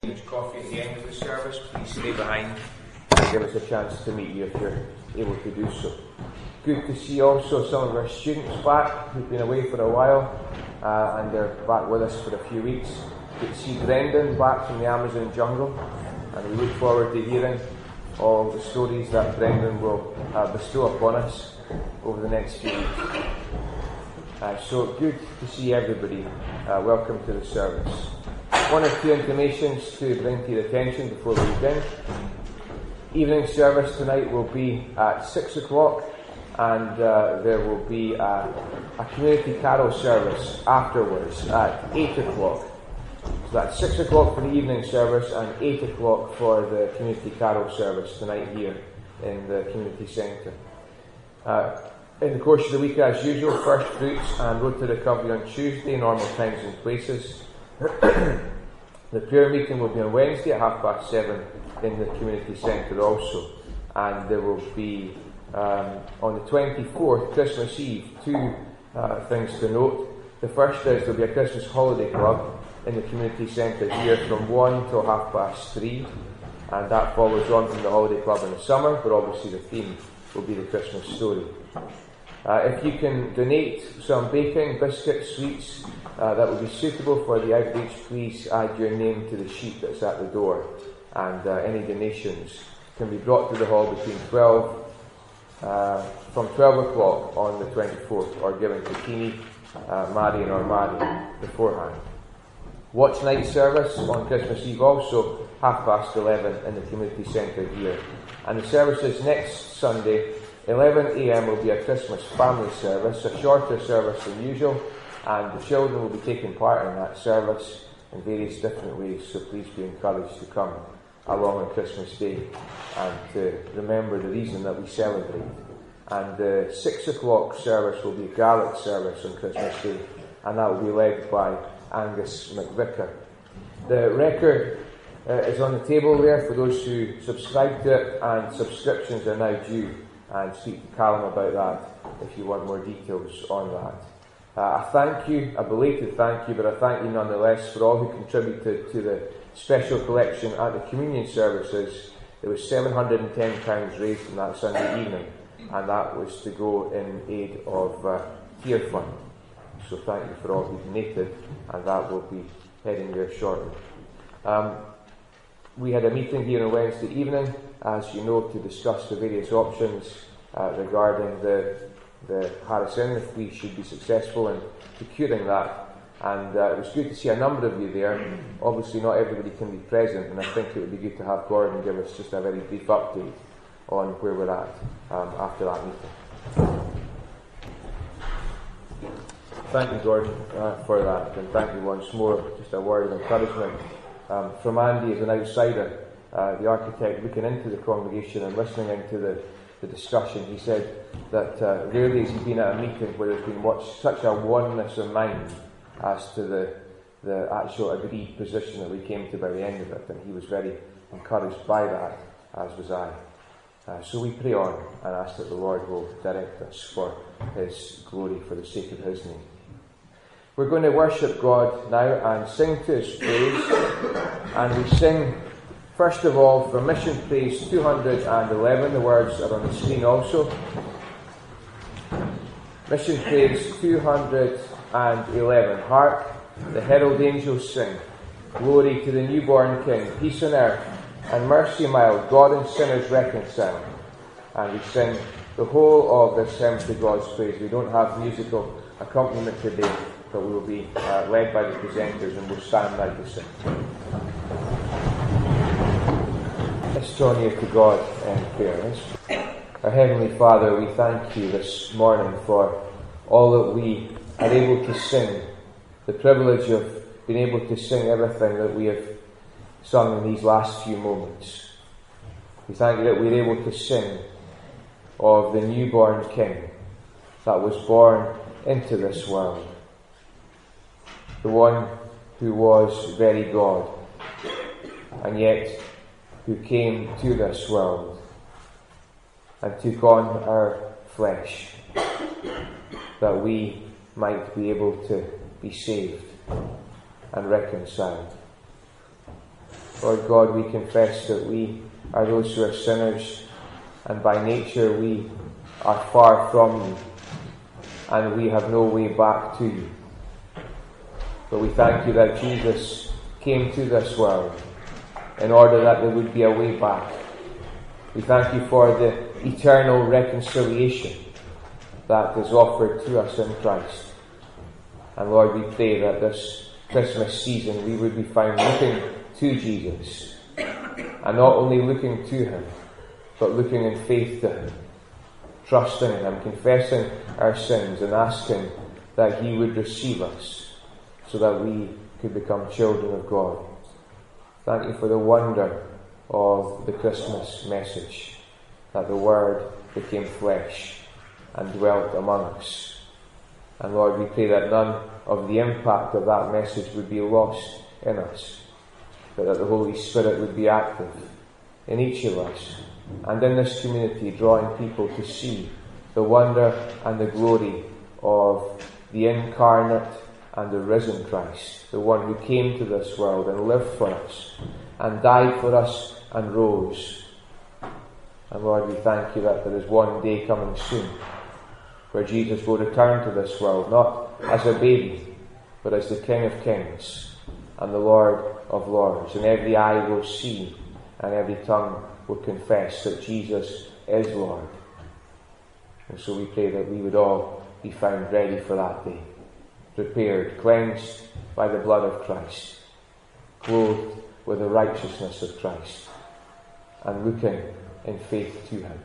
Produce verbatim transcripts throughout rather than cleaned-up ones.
There's coffee at the end of the service. Please stay behind and give us a chance to meet you if you're able to do so. Good to see also some of our students back who've been away for a while uh, and they're back with us for a few weeks. Good to see Brendan back from the Amazon jungle, and we look forward to hearing all the stories that Brendan will uh, bestow upon us over the next few weeks. Uh, so good to see everybody. Uh, welcome to the service. One or two informations to bring to your attention before we begin. Evening service tonight will be at six o'clock, and uh, there will be a, a community carol service afterwards at eight o'clock. So that's six o'clock for the evening service and eight o'clock for the community carol service tonight here in the community centre. Uh, in the course of the week, as usual, first fruits and road to recovery on Tuesday, normal times and places. The prayer meeting will be on Wednesday at half past seven in the community centre also. And there will be, um, on the twenty-fourth, Christmas Eve, two uh, things to note. The first is there will be a Christmas holiday club in the community centre here from one till half past three. And that follows on from the holiday club in the summer, but obviously the theme will be the Christmas story. Uh, if you can donate some baking, biscuits, sweets, uh, that would be suitable for the outreach, please add your name to the sheet that's at the door. And uh, any donations can be brought to the hall between twelve, uh, from twelve o'clock on the twenty-fourth, or given to Keenie, uh, Marion or Marion beforehand. Watch night service on Christmas Eve also, half past eleven in the community centre here. And the services next Sunday, eleven a.m. will be a Christmas family service, a shorter service than usual, and the children will be taking part in that service in various different ways, so please be encouraged to come along on Christmas Day and to remember the reason that we celebrate. And the six o'clock service will be a Gaelic service on Christmas Day, and that will be led by Angus McVicker. The record uh, is on the table there for those who subscribe to it, and subscriptions are now due. And speak to Callum about that if you want more details on that. Uh, a thank you, a belated thank you, but a thank you nonetheless for all who contributed to the special collection at the communion services. There was seven hundred and ten pounds raised on that Sunday evening, and that was to go in aid of uh, Tear Fund. So thank you for all who donated, and that will be heading there shortly. Um, we had a meeting here on Wednesday evening, as you know, to discuss the various options uh, regarding the the Harris Inn, if we should be successful in securing that. And uh, it was good to see a number of you there. Obviously not everybody can be present, and I think it would be good to have Gordon give us just a very brief update on where we're at um, after that meeting. Thank you, Gordon, uh, for that, and thank you once more. Just a word of encouragement um, from Andy as an outsider, uh, the architect, looking into the congregation and listening into the, the discussion. He said that uh, rarely has he been at a meeting where there's been much, such a oneness of mind as to the, the actual agreed position that we came to by the end of it, and he was very encouraged by that, as was I. Uh, so we pray on and ask that the Lord will direct us for His glory, for the sake of His name. We're going to worship God now and sing to His praise, and we sing first of all from Mission Praise two hundred eleven. The words are on the screen also. Mission Praise two hundred eleven. Hark, the herald angels sing. Glory to the newborn King, peace on earth and mercy mild, God and sinners reconciled. And we sing the whole of this hymn to God's praise. We don't have musical accompaniment today, but we will be uh, led by the presenters, and we'll stand now to sing. Let's draw near to God in prayer. Our Heavenly Father, we thank You this morning for all that we are able to sing, the privilege of being able to sing everything that we have sung in these last few moments. We thank You that we're able to sing of the newborn King that was born into this world, the one who was very God, and yet who came to this world and took on our flesh, that we might be able to be saved and reconciled. Lord God, we confess that we are those who are sinners, and by nature we are far from you, and we have no way back to you. But we thank you that Jesus came to this world in order that there would be a way back. We thank you for the eternal reconciliation that is offered to us in Christ. And Lord, we pray that this Christmas season we would be found looking to Jesus, and not only looking to him, but looking in faith to him, trusting in him, confessing our sins, and asking that he would receive us so that we could become children of God. Thank you for the wonder of the Christmas message, that the Word became flesh and dwelt among us. And Lord, we pray that none of the impact of that message would be lost in us, but that the Holy Spirit would be active in each of us and in this community, drawing people to see the wonder and the glory of the incarnate and the risen Christ, the one who came to this world and lived for us and died for us and rose. And Lord, we thank you that there is one day coming soon where Jesus will return to this world, not as a baby, but as the King of Kings and the Lord of Lords. And every eye will see and every tongue will confess that Jesus is Lord. And so we pray that we would all be found ready for that day, prepared, cleansed by the blood of Christ, clothed with the righteousness of Christ, and looking in faith to him.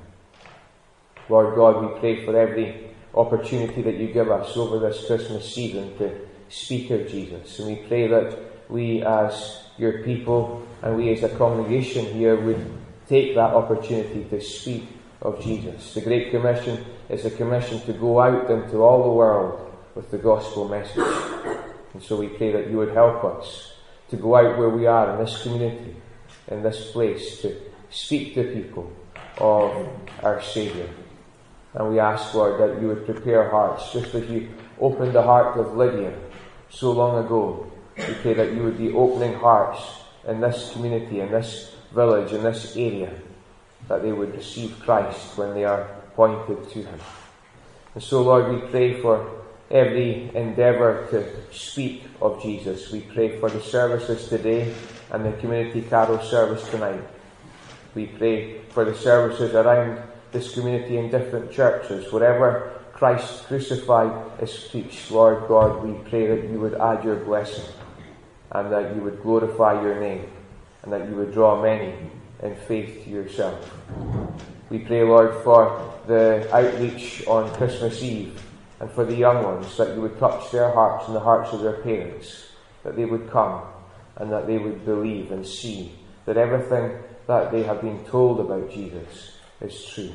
Lord God, we pray for every opportunity that you give us over this Christmas season to speak of Jesus. And we pray that we as your people and we as a congregation here would take that opportunity to speak of Jesus. The Great Commission is a commission to go out into all the world with the gospel message. And so we pray that you would help us to go out where we are in this community, in this place, to speak to people of our Saviour. And we ask, Lord, that you would prepare hearts, just as you opened the heart of Lydia so long ago. We pray that you would be opening hearts in this community, in this village, in this area, that they would receive Christ when they are pointed to him. And so, Lord, we pray for every endeavour to speak of Jesus. We pray for the services today and the community carol service tonight. We pray for the services around this community in different churches. Wherever Christ crucified is preached, Lord God, we pray that you would add your blessing and that you would glorify your name and that you would draw many in faith to yourself. We pray, Lord, for the outreach on Christmas Eve and for the young ones, that you would touch their hearts and the hearts of their parents, that they would come and that they would believe and see that everything that they have been told about Jesus is true.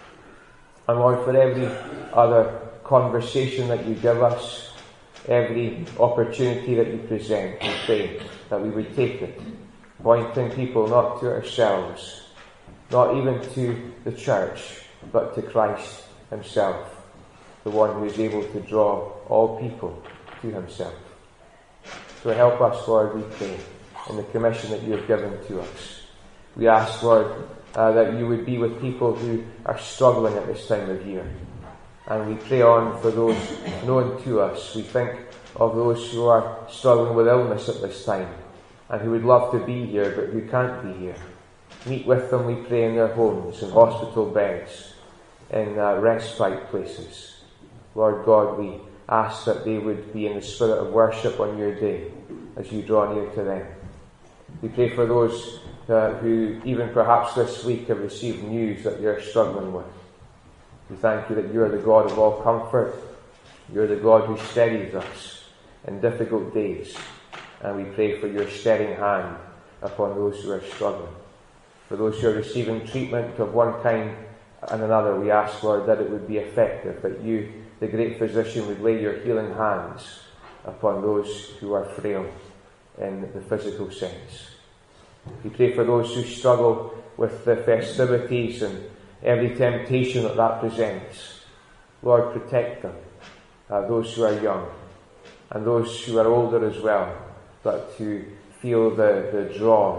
And Lord, for every other conversation that you give us, every opportunity that you present, we pray that we would take it, pointing people not to ourselves, not even to the church, but to Christ himself, the one who is able to draw all people to himself. So help us, Lord, we pray, in the commission that you have given to us. We ask, Lord, uh, that you would be with people who are struggling at this time of year. And we pray on for those known to us. We think of those who are struggling with illness at this time and who would love to be here but who can't be here. Meet with them, we pray, in their homes, in hospital beds, in uh, respite places. Lord God, we ask that they would be in the spirit of worship on your day as you draw near to them. We pray for those uh, who even perhaps this week have received news that they're struggling with. We thank you that you are the God of all comfort. You're the God who steadies us in difficult days. And we pray for your steadying hand upon those who are struggling. For those who are receiving treatment of one kind and another, we ask, Lord, that it would be effective, that you, the great physician, would lay your healing hands upon those who are frail in the physical sense. We pray for those who struggle with the festivities and every temptation that that presents. Lord, protect them, uh, those who are young, and those who are older as well, but to feel the, the draw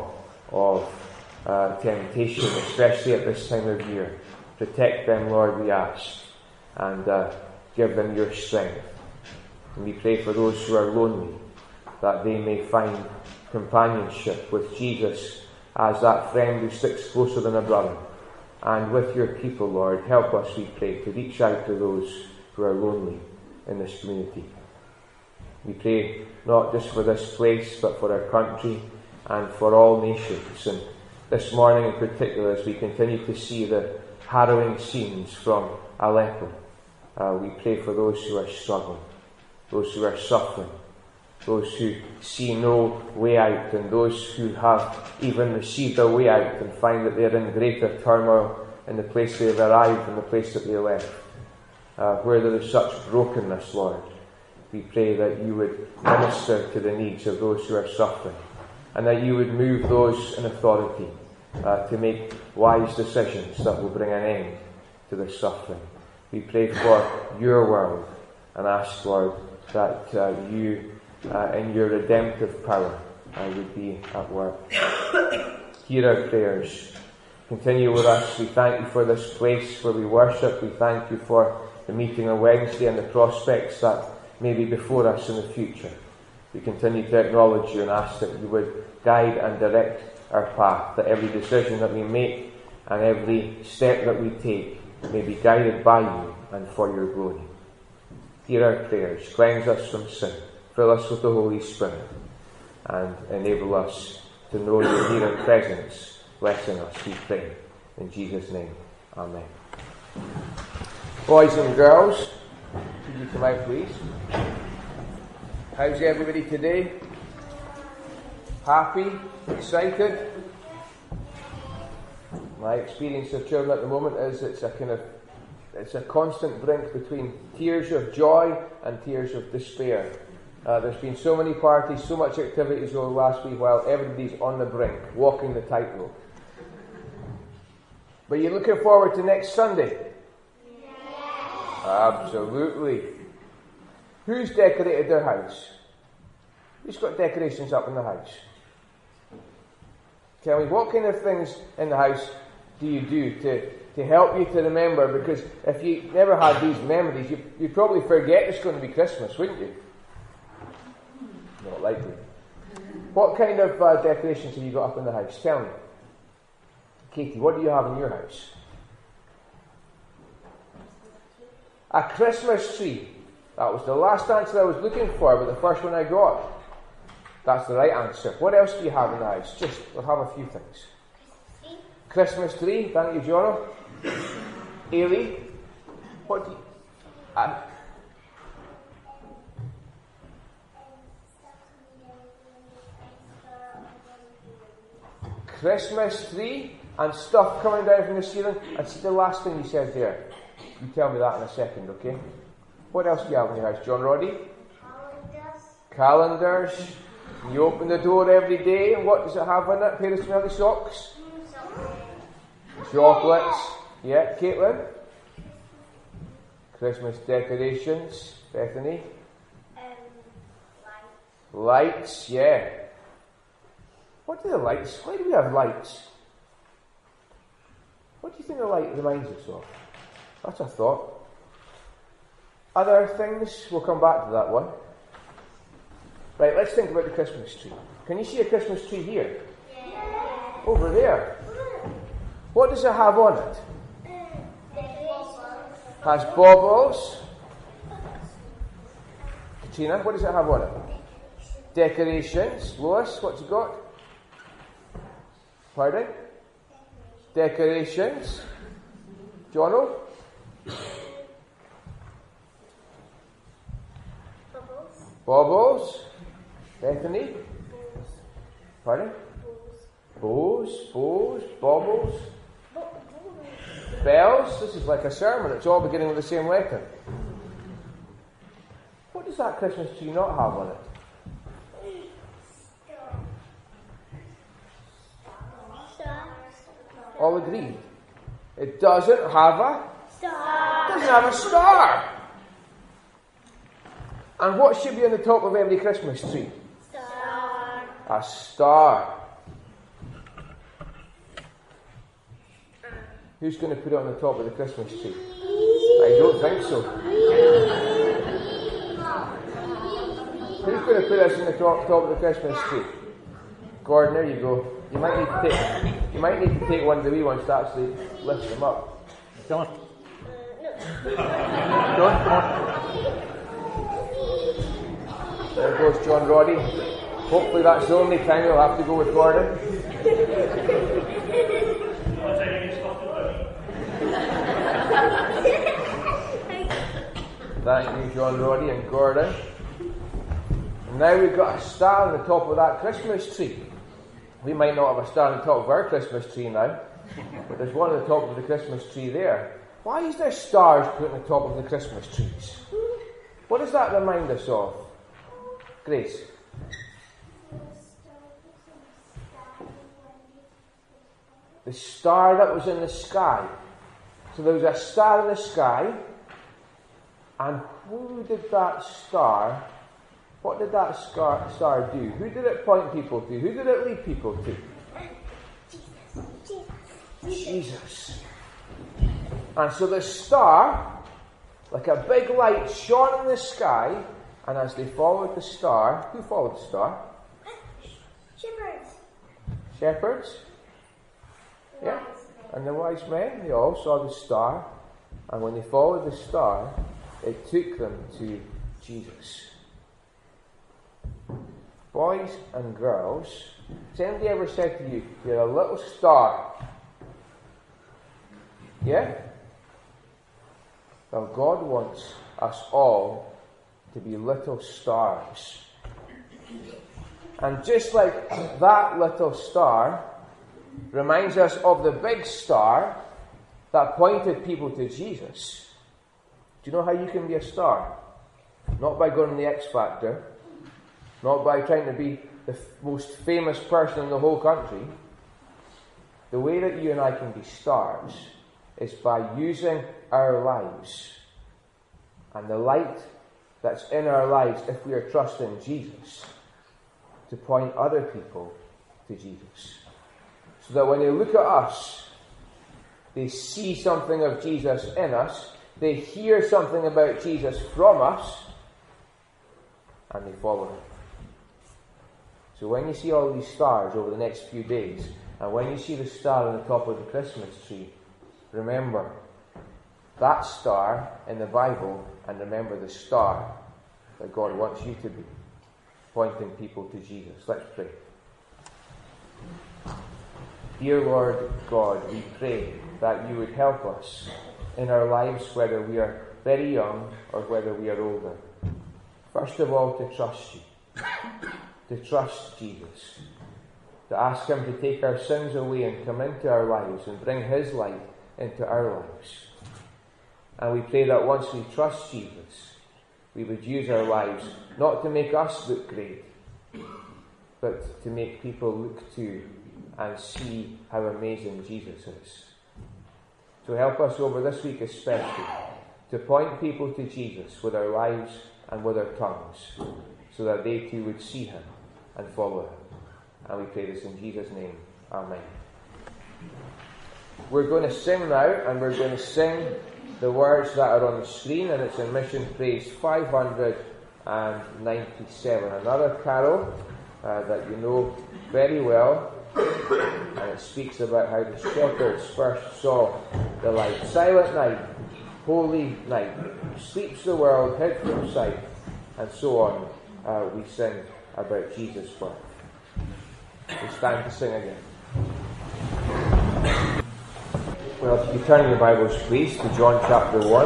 of uh, temptation, especially at this time of year. Protect them, Lord, we ask, and uh, give them your strength. And we pray for those who are lonely, that they may find companionship with Jesus as that friend who sticks closer than a brother. And with your people, Lord, help us, we pray, to reach out to those who are lonely in this community. We pray not just for this place, but for our country and for all nations. And this morning in particular, as we continue to see the harrowing scenes from Aleppo, uh, we pray for those who are struggling, those who are suffering, those who see no way out, and those who have even received a way out and find that they're in greater turmoil in the place they've arrived and the place that they left. Uh, where there is such brokenness, Lord, we pray that you would minister to the needs of those who are suffering, and that you would move those in authority uh, to make wise decisions that will bring an end to the suffering. We pray for your world and ask, Lord, that uh, you, uh, in your redemptive power, uh, would be at work. Hear our prayers. Continue with us. We thank you for this place where we worship. We thank you for the meeting on Wednesday and the prospects that may be before us in the future. We continue to acknowledge you and ask that you would guide and direct our path, that every decision that we make and every step that we take may be guided by you and for your glory. Hear our prayers. Cleanse us from sin. Fill us with the Holy Spirit and enable us to know your near presence. Blessing us, we pray. In Jesus' name, amen. Boys and girls, could you come out, please? How's everybody today? Happy? Excited? My experience of children at the moment is it's a kind of it's a constant brink between tears of joy and tears of despair. Uh, there's been so many parties, so much activities over the last wee while, everybody's on the brink, walking the tightrope. But you're looking forward to next Sunday? Yes. Absolutely. Who's decorated their house? Who's got decorations up in the house? Tell me, what kind of things in the house do you do to, to help you to remember? Because if you never had these memories, you, you'd probably forget it's going to be Christmas, wouldn't you? Not likely. What kind of uh, decorations have you got up in the house? Tell me. Katie, what do you have in your house? A Christmas tree. That was the last answer I was looking for, but the first one I got. That's the right answer. What else do you have in the house? Just, we'll have a few things. Christmas tree. Thank you, Jono. Ailey, what do you... Uh, Christmas tree and stuff coming down from the ceiling. And see the last thing you said there. You tell me that in a second, okay? What else do you have in your house, John Roddy? Calendars. Calendars. You open the door every day, and what does it have in it? A pair of smelly socks? Chocolates. Chocolates. Yeah, Caitlin? Christmas decorations. Bethany? Um, lights. Lights, yeah. What do the lights, why do we have lights? What do you think the light reminds us of? That's a thought. Other things, we'll come back to that one. Right, let's think about the Christmas tree. Can you see a Christmas tree here? Yeah. Over there. What does it have on it? Has baubles. Katrina, what does it have on it? Decorations. Lois, what's it got? Pardon? Decorations. Jono? Bubbles. Bubbles. Bethany? Pardon? Bows. Bows. Baubles. Bells. This is like a sermon. It's all beginning with the same letter. What does that Christmas tree not have on it? All agreed. It doesn't have a star. It doesn't have a star. And what should be on the top of every Christmas tree? Star. A star. Who's going to put it on the top of the Christmas tree? I don't think so. Who's going to put us on the top, top of the Christmas tree? Gordon, there you go. You might need to take, you might need to take one of the wee ones to actually lift them up. John. John, come on. There goes John Roddy. Hopefully that's the only time you'll have to go with Gordon. Thank you, John Roddy and Gordon. And now we've got a star on the top of that Christmas tree. We might not have a star on the top of our Christmas tree now, but there's one on the top of the Christmas tree there. Why is there stars put on the top of the Christmas trees? What does that remind us of? Grace? The star that was in the sky. So there was a star in the sky, and who did that star, what did that star, star do? Who did it point people to? Who did it lead people to? Jesus. And so the star, like a big light, shone in the sky, and as they followed the star, who followed the star? Shepherds. Shepherds? Yeah. And the wise men, they all saw the star, and when they followed the star, it took them to Jesus. Boys and girls, has anybody ever said to you, you're a little star? Yeah? Well, God wants us all to be little stars. And just like that little star reminds us of the big star that pointed people to Jesus. Do you know how you can be a star? Not by going to the X Factor, not by trying to be the f- most famous person in the whole country. The way that you and I can be stars is by using our lives and the light that's in our lives, if we are trusting Jesus, to point other people to Jesus. So that when they look at us, they see something of Jesus in us, they hear something about Jesus from us, and they follow him. So when you see all these stars over the next few days, and when you see the star on the top of the Christmas tree, remember that star in the Bible, and remember the star that God wants you to be, pointing people to Jesus. Let's pray. Dear Lord God, we pray that you would help us in our lives, whether we are very young or whether we are older. First of all, to trust you, to trust Jesus, to ask him to take our sins away and come into our lives and bring his light into our lives. And we pray that once we trust Jesus, we would use our lives not to make us look great, but to make people look to and see how amazing Jesus is. So help us over this week especially to point people to Jesus with our lives and with our tongues, so that they too would see him and follow him. And we pray this in Jesus' name. Amen. We're going to sing now, and we're going to sing the words that are on the screen, and it's in Mission Praise five hundred ninety-seven. Another carol uh, that you know very well, and it speaks about how the shepherds first saw the light. Silent night, holy night, sleeps the world hid from sight, and so on. Uh, we sing about Jesus' birth. It's time to sing again. Well, if you turn your Bibles, please, to John chapter one.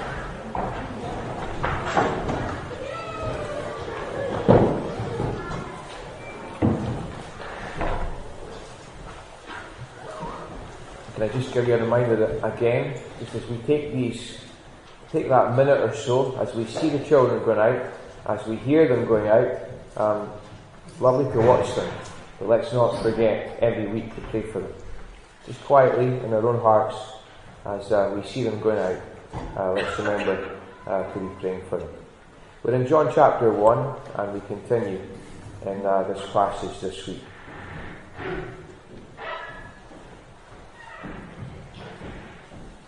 Can I just give you a reminder that, again, just as we take these, take that minute or so, as we see the children going out, as we hear them going out, um, lovely to watch them, but let's not forget every week to pray for them. Just quietly in our own hearts, as uh, we see them going out, uh, let's remember uh, to be praying for them. We're in John chapter one, and we continue in uh, this passage this week.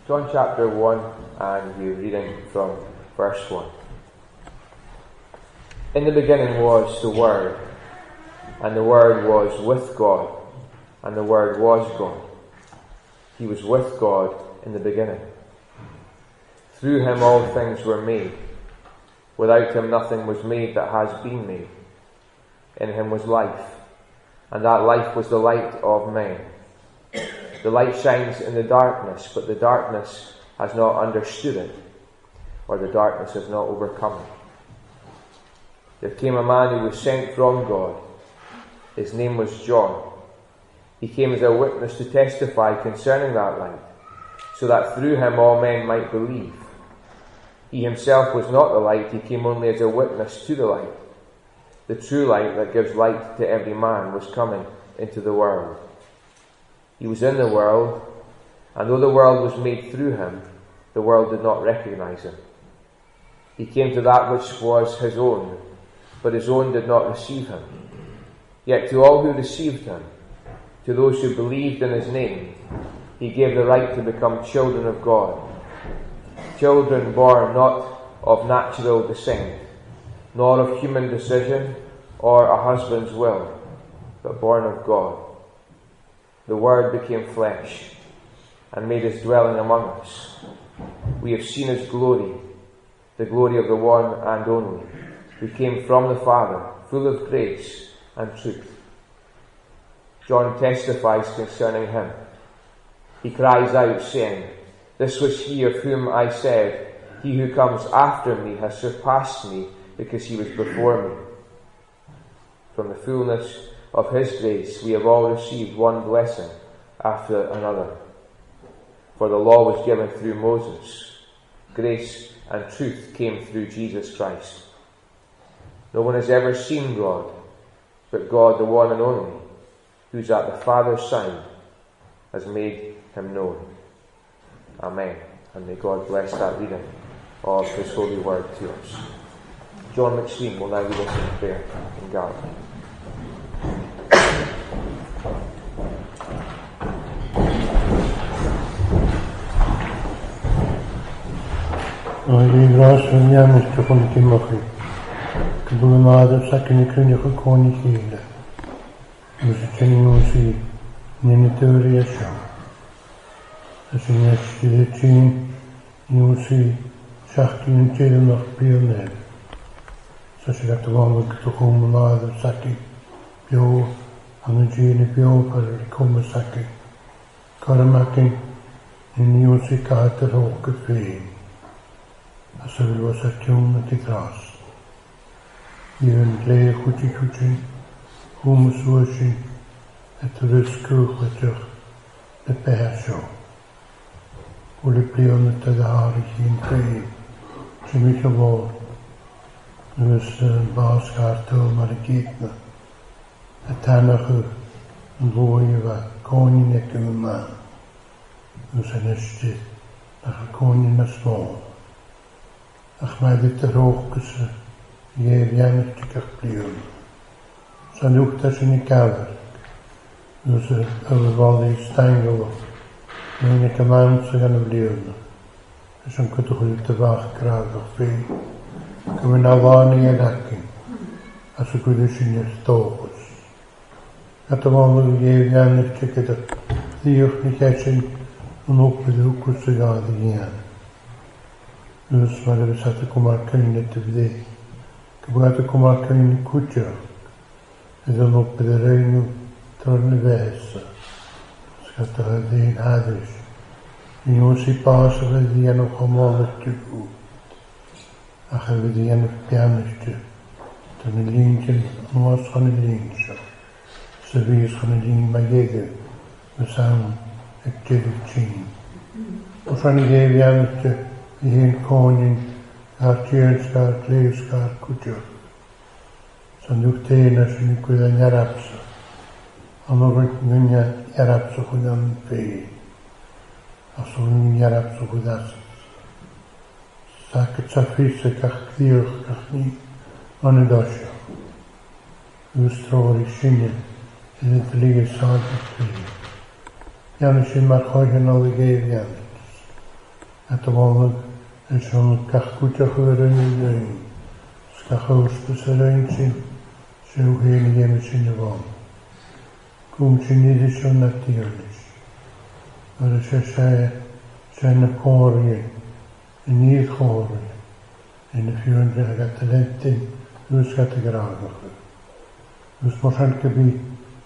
John chapter one, and we're reading from verse one. In the beginning was the Word, and the Word was with God, and the Word was God. He was with God in the beginning. Through him all things were made. Without him nothing was made that has been made. In him was life, and that life was the light of men. The light shines in the darkness, but the darkness has not understood it, or the darkness has not overcome it. There came a man who was sent from God. His name was John. He came as a witness to testify concerning that light, so that through him all men might believe. He himself was not the light, he came only as a witness to the light. The true light that gives light to every man was coming into the world. He was in the world, and though the world was made through him, the world did not recognize him. He came to that which was his own, but his own did not receive him. Yet to all who received him, to those who believed in his name, he gave the right to become children of God. Children born not of natural descent, nor of human decision or a husband's will, but born of God. The Word became flesh and made his dwelling among us. We have seen his glory, the glory of the one and only, who came from the Father, full of grace and truth. John testifies concerning him. He cries out, saying, "This was he of whom I said, he who comes after me has surpassed me, because he was before me." From the fullness of his grace we have all received one blessing after another. For the law was given through Moses. Grace and truth came through Jesus Christ. No one has ever seen God, but God, the one and only, who's at the Father's side, has made him known. Amen. And may God bless that reading of his holy word to us. John McSween will now lead us in prayer in God. Oeddi gros yn iawn ysgrifft o'n gymwch Cybwyl y maddau sacyn y crynioch y côn i chile. Mwys y tynnu nhw'n si, nyn y dyri asio. As yn ysgrifft y tîn, nhw'n si, siachtin yn tîl noch bio neb. Sa sy'n gael dyfonol gydwch o'n maddau sacyn bio, an y dîn y bio par y cwm y sacyn. Coramacyn, nhw'n si gael yr hwg y ffein. A sefyl was ar tiwn at ei gras. I'n le chwti chwti, hwm yswysi, et yr ysgwch edrych, y beha sio. Wyl y blion y dyddar i chi'n creu, sy'n mich o fod. Nys yn bas gair tywm ar y gydna. Y tanach y yn fwy y fa, conin ec yn y man. Nys yn ysdydd, nach y conin y smol. Ach mae ddyd yr hoch gysa i eirian eich gach bliwn. Sa'n uwta sy'n ei gafr. Nws y yfyrfoli stangol o. Mae'n eich amant sy'n gan y bliwn. Sa'n cydwch yn dy fach gradd o'ch fi. Gymyn afon i ag acyn. A sy'n gwydw sy'n eich dochus. At y fol i eirian eich gyda ddiwch ni chesyn yn wbyd wbyd sy'n gael i ian. Nus mae ddyn sat y cwmar cyn y dyfddi. Cybwyd y cwmar cyn y cwtio. Ydyn nhw bydd yr ein trwy'n y fes. Sgat y ddyn haddys. Ni nhw sy'n bas o fyddi yn o'ch omol y dybw. Ach y fyddi yn o'ch bianus dy. Dyn y lyn sy'n nhw's chan y lyn sio. Sefys chan y lyn mae gegyd. Y sawn ag dydig tîn. Os rhan i gef bianus dy. I hyn conin ar tîns gair glews gair cwtio. Sa'n yw'ch teina sy'n i gwydda'n iarabsa. Ond o'r gynnya iarabsa chwydda'n ffei. A so'n iarabsa chwyddas. Sac y taffisa gach ddiwch gach ni on y dosio. Yw'r i synia ydy dlig y sad y ffei. Iawn sy'n march o'i hyn o'r geif iawn. at the wall is on the Kakuta Hurin, Skahos, the Rain, so here in the image in the wall. Come to need it on that dearness. But as I say, send a corey, a near corey, and if you're got the length in, who's got the ground of it? Who's more than to be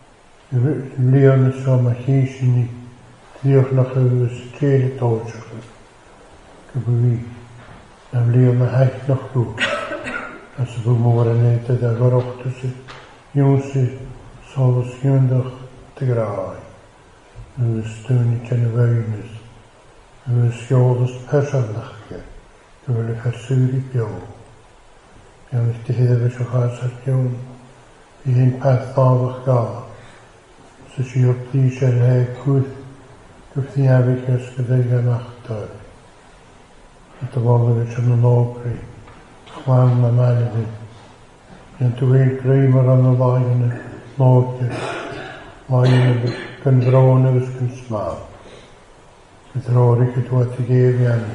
Leon is from a heat in the Leochnach who's trade torture. Could be now Leon a height noch do. As a more than it that I got off to see. Jonsi so was Yundach the Grai. Who was stony can awareness. Who was Yoldus Persanachke. Who will have Suri Pio. Pian ich die Hede so has at Jon. Die in path Thavach Ga. So she up die shall have good. If the Abacus could they get after. At the wall which on the Nogri. Chwan na Malady. And to wait Kramer on the line Nogri. Line can draw news can smile. With Rory could what he gave Yanni.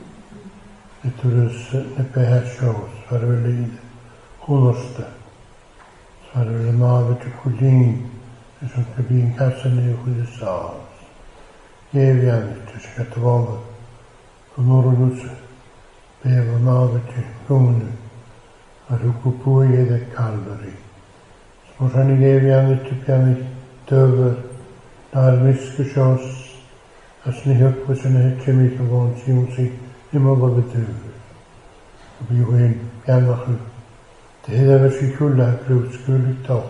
It was the Peha shows for a lead. Hullerste. For a remark to Coudine. Is on being Cassane with the stars. Gave Yanni to get the wall. From Orlus. Bever Marvity, Gunu. A Rukupuye the Calvary. Sporani gave Yanni to Piani. Dover, daar misgeschoss, als niet ook was een hetje mee gewoon zien ze immer wat bedoelen. Op je heen, pianoch, de hele was je kulla, groot schulig toch.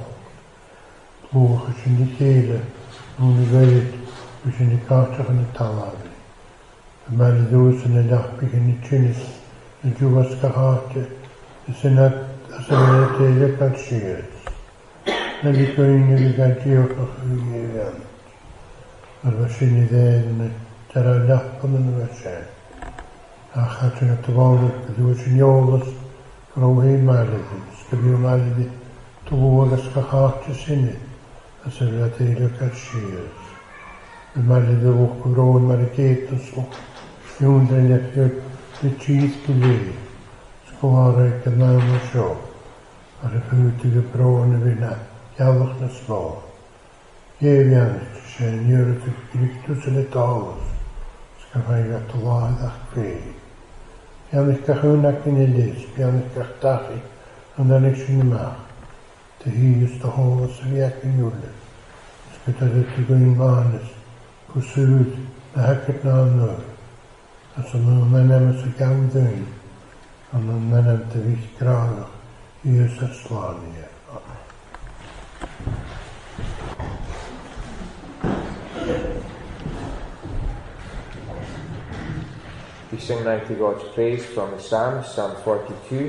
Ploeg is in die kele, nu de weet, was in die kaartje van de talabe. De meile doos in de dag begin die chinnis, de ju was gehaatje, de senat, als er een hele kan scheert. En die koningen die gaan die ook nog gegeven. Maar we zien niet een terwijl dag van de wedstrijd. Dan gaat je naar de wanden, dan doe je in jolis, vrouw heen malen. Dus ik heb je malen die te woorden als gehaatjes in het. Als er dat hele karschiers. De malen die ook gebrouwen maar de ketens op. Schoen en je hebt de cheese geleden. Schoen ik er nou maar zo. Maar de vuurtige brouwen weer naar. Jallig na slå. Geef Jannik, zijn jure te gekriegt tussen het alles. Ska vijga te laag vee. Jannik kan gewoon nak in de lis. Jannik kan tachi. En dan is je niet mag. De hier is de hoge zwijk in jullie. Ska dat het te gaan manes. Pursuit. De hekket na een nul. Als ze nu men hem ze gauw doen. En dan men hem te wicht graag. Hier is het slaan hier. We sing now to God's praise from the Psalms, Psalm forty-two.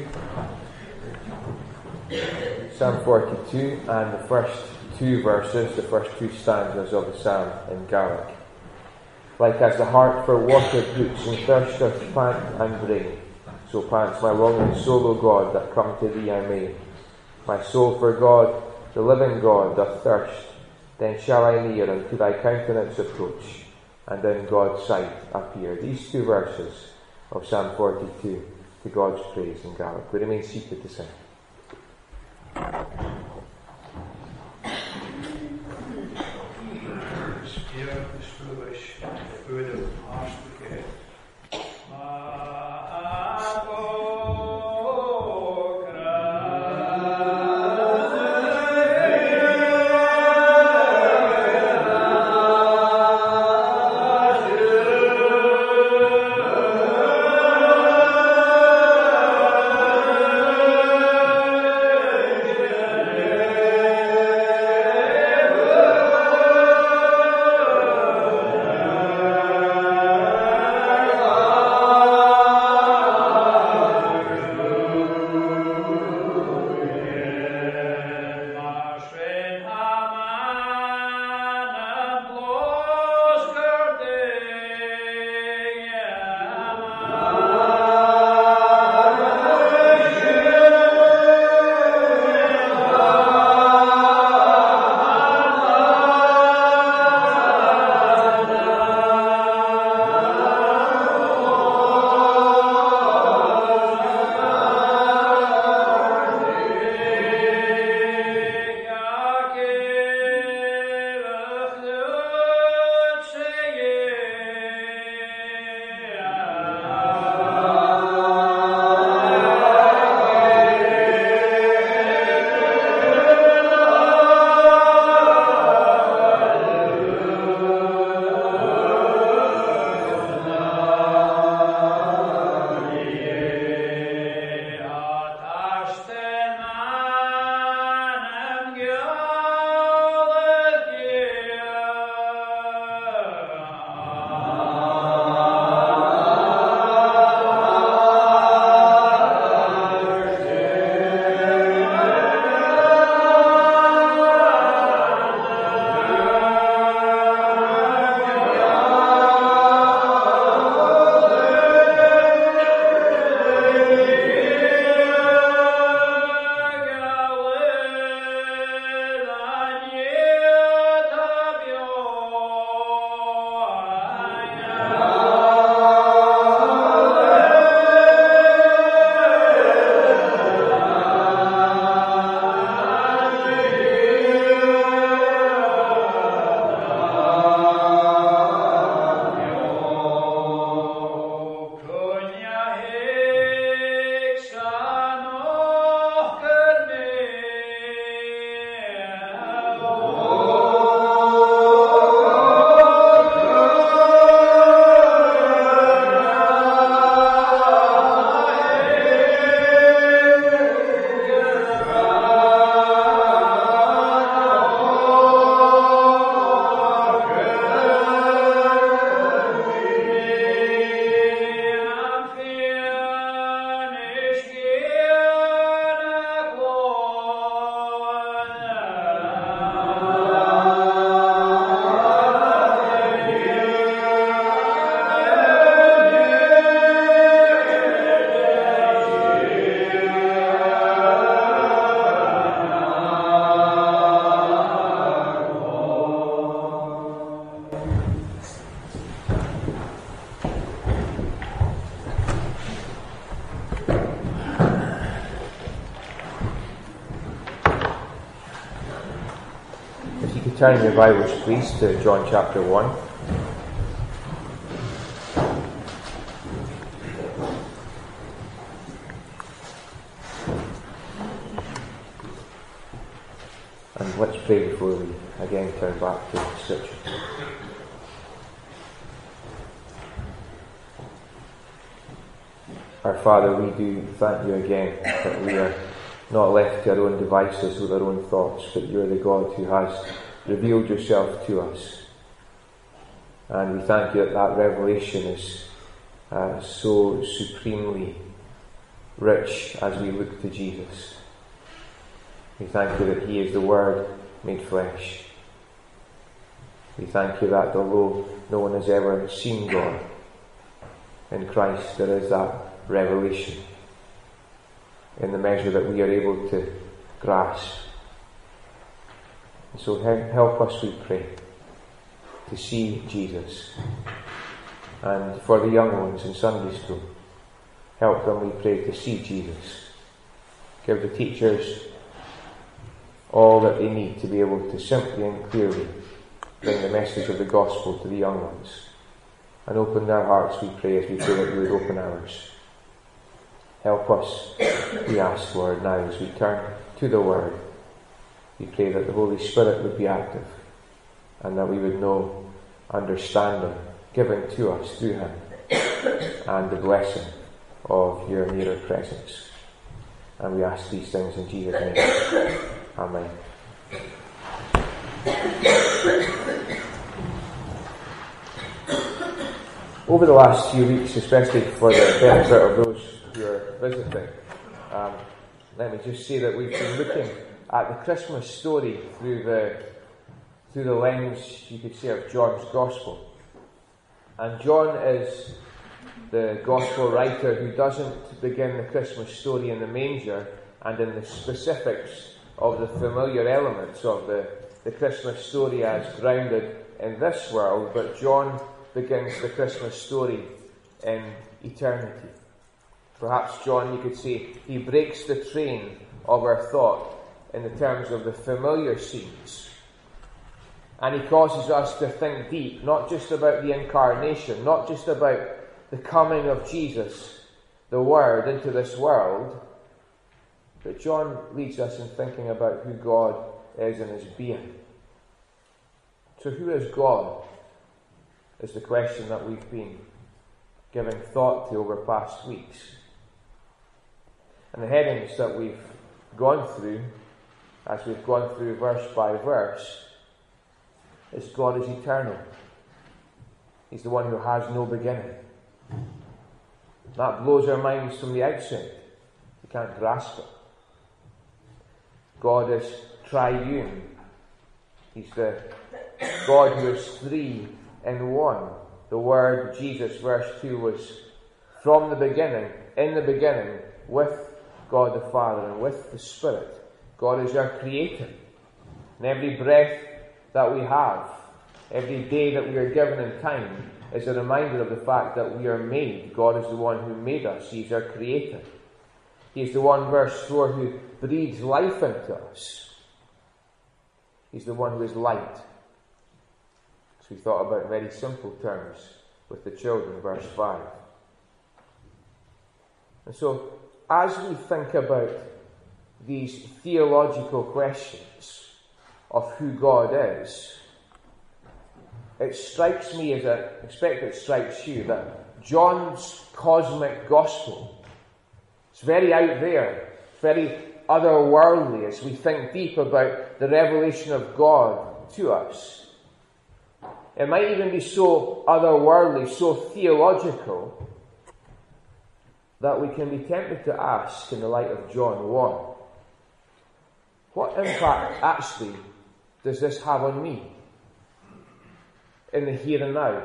Psalm forty-two and the first two verses, the first two stanzas of the psalm in Gaelic. Like as the heart for water brooks and thirsteth pant and brain, so pants my longing soul, O God, that come to thee I may. My soul for God, the living God, doth thirst, then shall I near unto thy countenance approach, and in God's sight appear. These two verses of Psalm forty-two to God's praise in Gaelic. We remain seated to sing. turn your Bibles, please, to John chapter one. And let's pray before we again turn back to the Scripture. Our Father, we do thank you again that we are not left to our own devices with our own thoughts, but you are the God who has revealed yourself to us. And we thank you that that revelation is uh, so supremely rich as we look to Jesus. We thank you that he is the Word made flesh. We thank you that although no one has ever seen God, in Christ there is that revelation in the measure that we are able to grasp. And so help us, we pray, to see Jesus. And for the young ones in Sunday school, help them, we pray, to see Jesus. Give the teachers all that they need to be able to simply and clearly bring the message of the gospel to the young ones. And open their hearts, we pray, as we pray that you would open ours. Help us, we ask, Lord, now as we turn to the Word. We pray that the Holy Spirit would be active and that we would know understanding given to us through Him and the blessing of your nearer presence. And we ask these things in Jesus' name. Amen. Over the last few weeks, especially for the benefit of those who are visiting, um, let me just say that we've been looking at the Christmas story through the through the lens, you could say, of John's Gospel. And John is the Gospel writer who doesn't begin the Christmas story in the manger and in the specifics of the familiar elements of the, the Christmas story as grounded in this world, but John begins the Christmas story in eternity. Perhaps John, you could say, he breaks the train of our thought in the terms of the familiar scenes. And he causes us to think deep, not just about the incarnation, not just about the coming of Jesus, the Word, into this world, but John leads us in thinking about who God is in his being. So who is God? Is the question that we've been giving thought to over past weeks. And the headings that we've gone through, as we've gone through verse by verse, is God is eternal. He's the one who has no beginning. That blows our minds from the outset. We can't grasp it. God is triune. He's the God who is three in one. The Word, Jesus, verse two, was from the beginning, in the beginning, with God the Father and with the Spirit. God is our Creator. And every breath that we have, every day that we are given in time, is a reminder of the fact that we are made. God is the one who made us. He's our Creator. He's the one, verse four, who breathes life into us. He's the one who is light. So we thought about very simple terms with the children, verse five. And so, as we think about these theological questions of who God is, it strikes me, as I expect it strikes you, that John's cosmic gospel is very out there, very otherworldly as we think deep about the revelation of God to us. It might even be so otherworldly, so theological, that we can be tempted to ask, in the light of John one, what impact actually does this have on me in the here and now?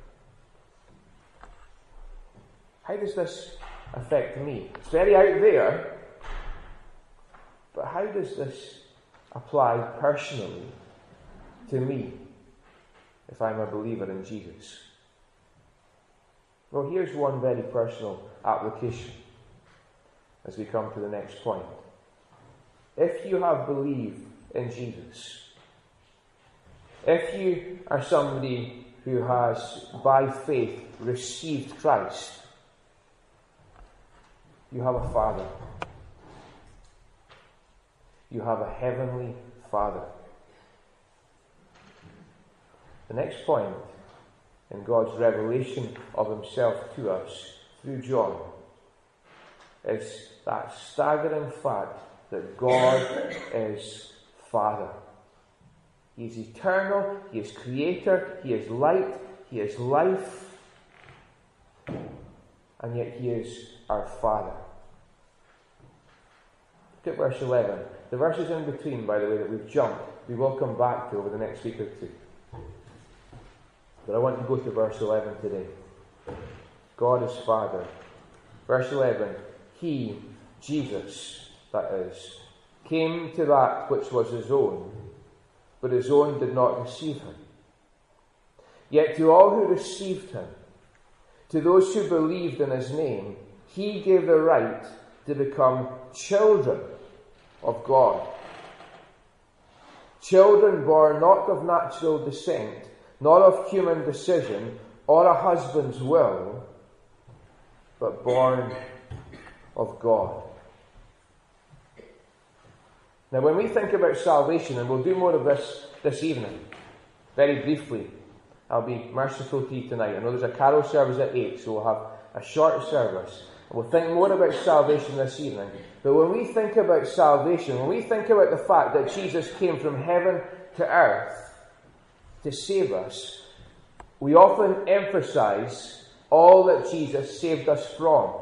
How does this affect me? It's very out there, but how does this apply personally to me if I'm a believer in Jesus? Well, here's one very personal application as we come to the next point. If you have believed in Jesus, If you are somebody who has, by faith, received Christ, you have a Father. You have a heavenly Father. The next point in God's revelation of himself to us through John is that staggering fact that God is Father. He is eternal, he is creator, he is light, he is life, and yet he is our Father. Look at verse eleven. The verses in between, by the way, that we've jumped, we will come back to over the next week or two. But I want to go to verse eleven today. God is Father. Verse eleven. He, Jesus, that is, came to that which was his own, but his own did not receive him. Yet to all who received him, to those who believed in his name, he gave the right to become children of God. Children born not of natural descent, not of human decision, or a husband's will, but born of God. Now, when we think about salvation, and we'll do more of this this evening, very briefly, I'll be merciful to you tonight. I know there's a carol service at eight, so we'll have a short service. And we'll think more about salvation this evening. But when we think about salvation, when we think about the fact that Jesus came from heaven to earth to save us, we often emphasize all that Jesus saved us from.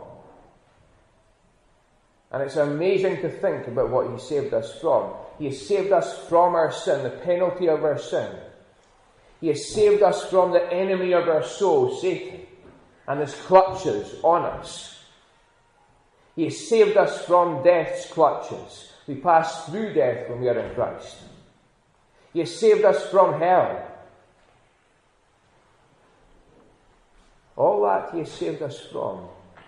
And it's amazing to think about what he saved us from. He has saved us from our sin, the penalty of our sin. He has saved us from the enemy of our soul, Satan, and his clutches on us. He has saved us from death's clutches. We pass through death when we are in Christ. He has saved us from hell. All that he has saved us from.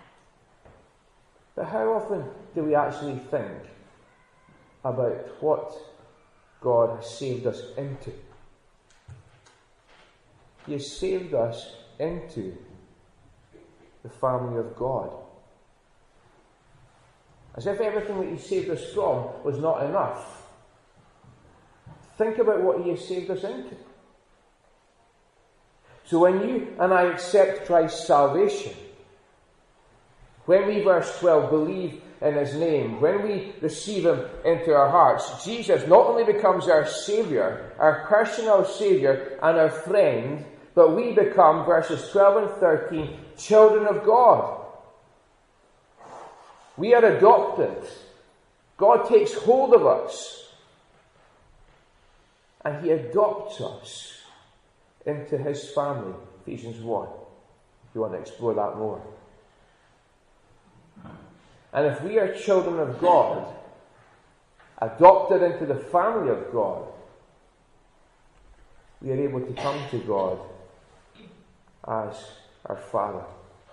But how often do we actually think about what God has saved us into? He has saved us into the family of God. As if everything that he saved us from was not enough. Think about what he has saved us into. So when you and I accept Christ's salvation, when we, verse twelve, believe in his name, when we receive him into our hearts, Jesus not only becomes our Saviour, our personal Saviour and our friend, but we become, verses twelve and thirteen, children of God. We are adopted. God takes hold of us. And he adopts us into his family. Ephesians one. If you want to explore that more. And if we are children of God, adopted into the family of God, we are able to come to God as our Father.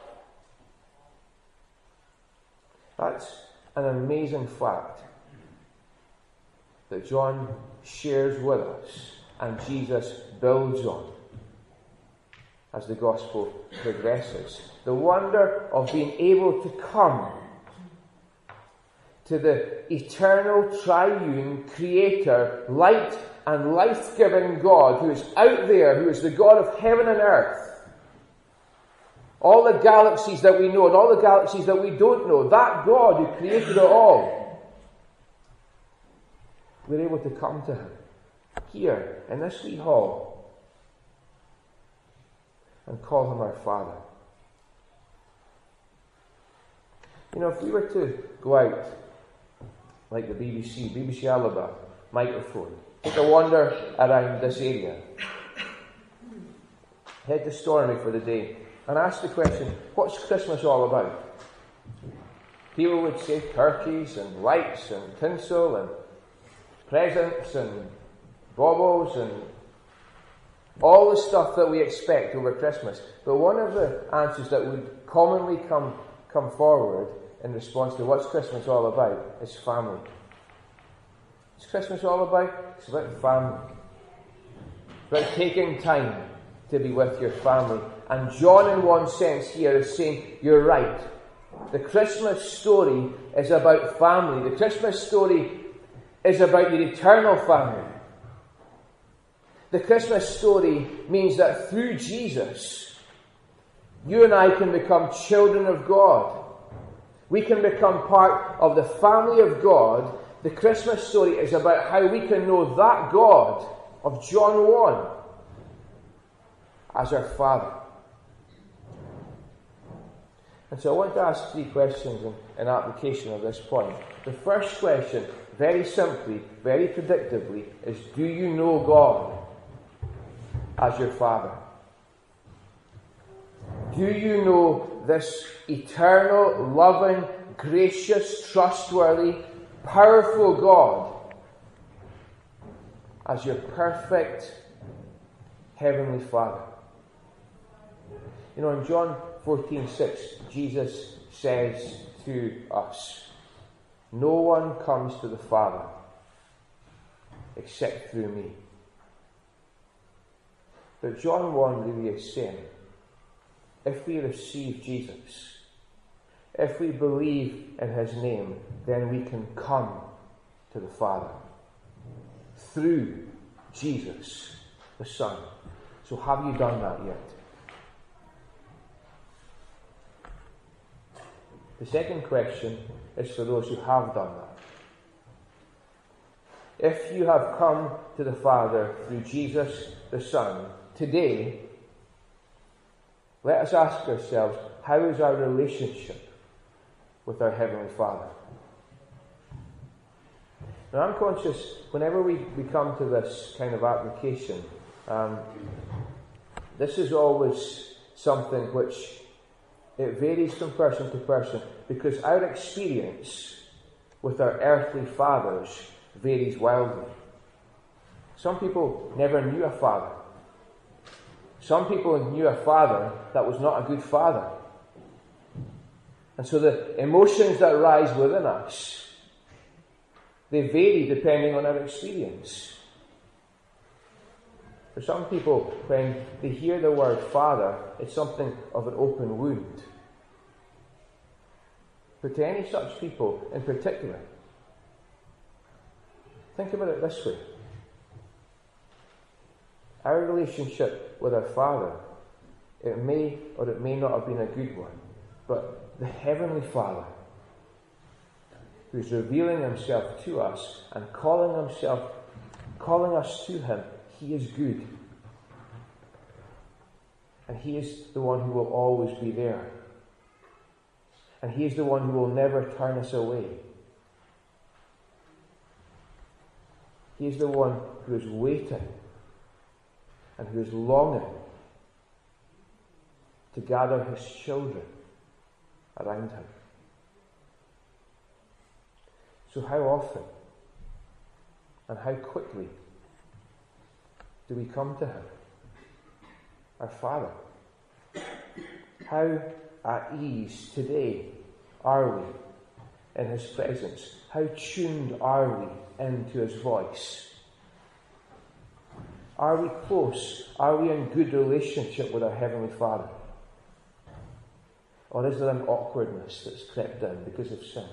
That's an amazing fact that John shares with us and Jesus builds on as the gospel progresses. The wonder of being able to come to the eternal, triune, creator, light and life-giving God who is out there, who is the God of heaven and earth. All the galaxies that we know and all the galaxies that we don't know, that God who created it all, we're able to come to him here in this wee hall and call him our Father. You know, if we were to go out like the B B C, B B C Alaba microphone, take a wander around this area, head to Stornoway for the day, and ask the question, what's Christmas all about? People would say turkeys and lights and tinsel and presents and baubles and all the stuff that we expect over Christmas. But one of the answers that would commonly come, come forward in response to what's Christmas all about is family. What's Christmas all about? It's about family. about taking time to be with your family. And John, in one sense here, is saying, you're right. The Christmas story is about family. The Christmas story is about your eternal family. The Christmas story means that through Jesus, you and I can become children of God. We can become part of the family of God. The Christmas story is about how we can know that God of John one as our Father. And so I want to ask three questions in, in application of this point. The first question, very simply, very predictably, is do you know God as your Father? Do you know this eternal, loving, gracious, trustworthy, powerful God as your perfect Heavenly Father? You know, in John fourteen six, Jesus says to us, no one comes to the Father except through me. But John one really is saying, if we receive Jesus, if we believe in his name, then we can come to the Father through Jesus, the Son. So have you done that yet? The second question is for those who have done that. If you have come to the Father through Jesus, the Son, today, let us ask ourselves, how is our relationship with our Heavenly Father? Now, I'm conscious, whenever we, we come to this kind of application, um, this is always something which it varies from person to person, because our experience with our earthly fathers varies wildly. Some people never knew a father. Some people knew a father that was not a good father. And so the emotions that rise within us, they vary depending on our experience. For some people, when they hear the word father, it's something of an open wound. But to any such people in particular, think about it this way. Our relationship with our Father, it may or it may not have been a good one, but the Heavenly Father, who's revealing himself to us and calling himself, calling us to him, he is good. And he is the one who will always be there. And he is the one who will never turn us away. He is the one who is waiting and who is longing to gather his children around him. So how often and how quickly do we come to him, our Father? How at ease today are we in his presence? How tuned are we into his voice? Are we close? Are we in good relationship with our Heavenly Father? Or is there an awkwardness that's crept in because of sin?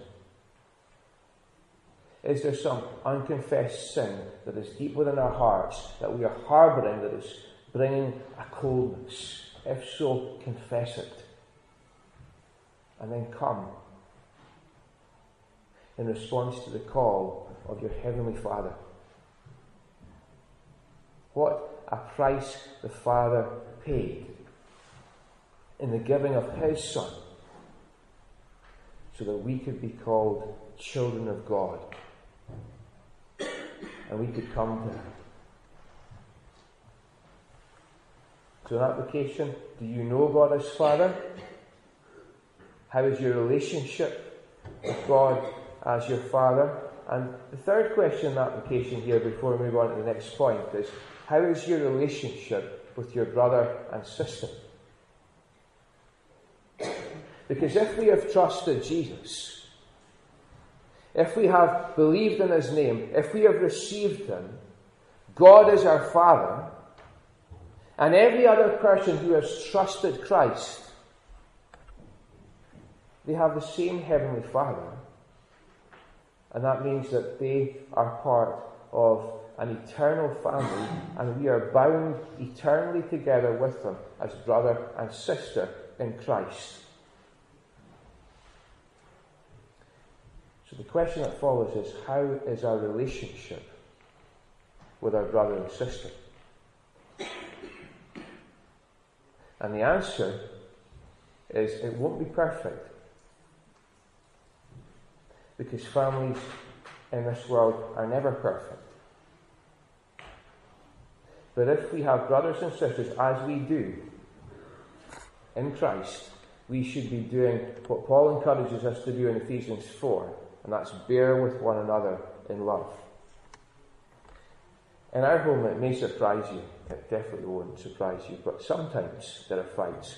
Is there some unconfessed sin that is deep within our hearts that we are harbouring that is bringing a coldness? If so, confess it. And then come in response to the call of your Heavenly Father. What a price the Father paid in the giving of his Son so that we could be called children of God and we could come to him. So in application, do you know God as Father? How is your relationship with God as your Father? And the third question in application here before we move on to the next point is, how is your relationship with your brother and sister? Because if we have trusted Jesus, if we have believed in his name, if we have received him, God is our Father, And every other person who has trusted Christ, they have the same Heavenly Father. And that means that they are part of an eternal family, and we are bound eternally together with them as brother and sister in Christ. So the question that follows is, how is our relationship with our brother and sister? And the answer is, it won't be perfect. Because families in this world are never perfect. But if we have brothers and sisters, as we do in Christ, we should be doing what Paul encourages us to do in Ephesians four, and that's bear with one another in love. In our home, it may surprise you. It definitely won't surprise you, but sometimes there are fights.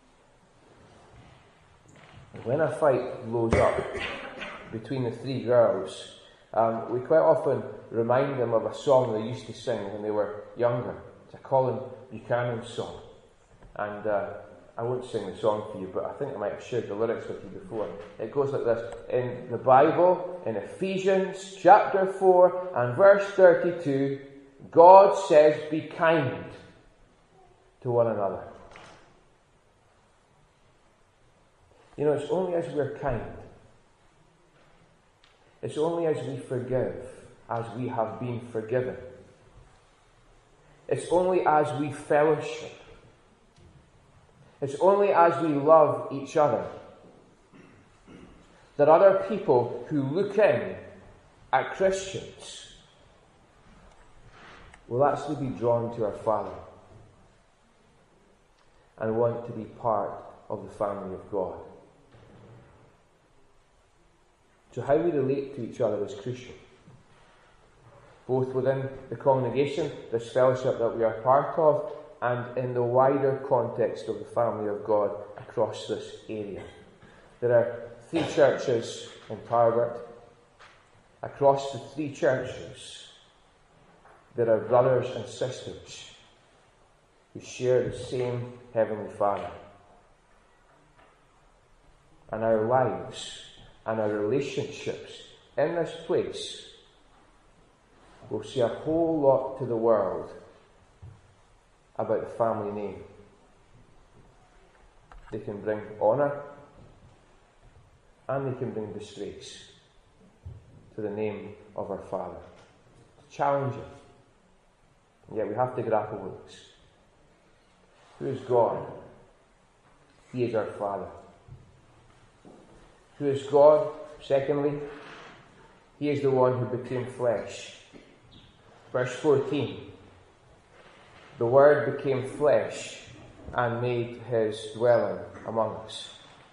And when a fight blows up between the three girls, um, we quite often remind them of a song they used to sing when they were younger. It's a Colin Buchanan song. And uh, I won't sing the song for you, but I think I might have shared the lyrics with you before. It goes like this. In the Bible, in Ephesians chapter four and verse thirty-two, God says, be kind to one another. You know, it's only as we're kind, it's only as we forgive as we have been forgiven. It's only as we fellowship. It's only as we love each other that other people who look in at Christians will actually be drawn to our Father and want to be part of the family of God. So how we relate to each other is crucial. Both within the congregation, this fellowship that we are part of, and in the wider context of the family of God across this area. There are three churches in Tarbert. Across the three churches, there are brothers and sisters who share the same Heavenly Father. And our lives and our relationships in this place will say a whole lot to the world about the family name. They can bring honour and they can bring disgrace to the name of our Father. It's challenging. And yet we have to grapple with this. Who is God? He is our Father. Who is God? Secondly, He is the one who became flesh. Verse fourteen. The Word became flesh and made His dwelling among us.